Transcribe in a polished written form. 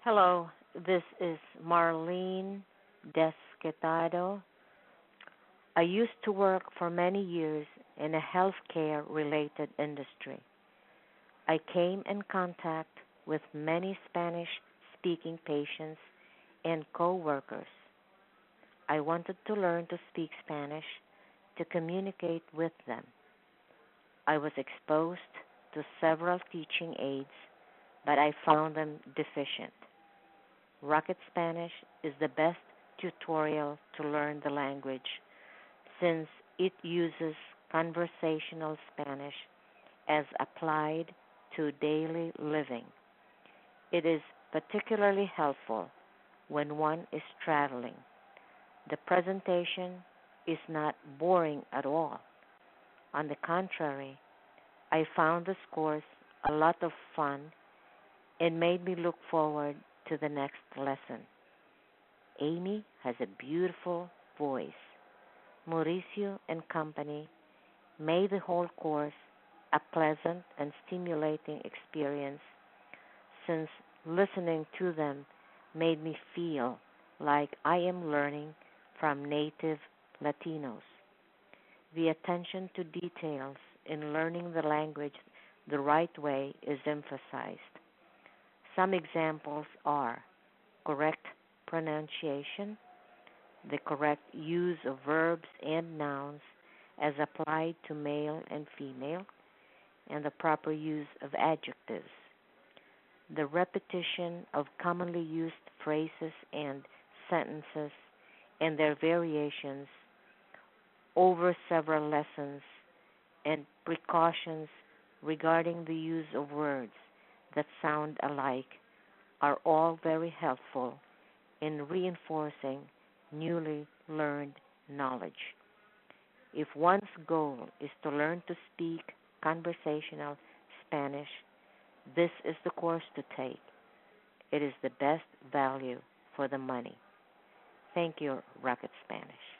Hello, this is Marlene Desquetado. I used to work for many years in a healthcare related industry. I came in contact with many Spanish speaking patients and coworkers. I wanted to learn to speak Spanish to communicate with them. I was exposed to several teaching aids, but I found them deficient. Rocket Spanish is the best tutorial to learn the language since it uses conversational Spanish as applied to daily living. It is particularly helpful when one is traveling. The presentation is not boring at all. On the contrary, I found this course a lot of fun and made me look forward to the next lesson. Amy has a beautiful voice. Mauricio and company made the whole course a pleasant and stimulating experience since listening to them made me feel like I am learning from native Latinos. The attention to details in learning the language the right way is emphasized. Some examples are correct pronunciation, the correct use of verbs and nouns as applied to male and female, and the proper use of adjectives, the repetition of commonly used phrases and sentences and their variations over several lessons, and precautions regarding the use of words that sound alike are all very helpful in reinforcing newly learned knowledge. If one's goal is to learn to speak conversational Spanish, this is the course to take. It is the best value for the money. Thank you, Rocket Spanish.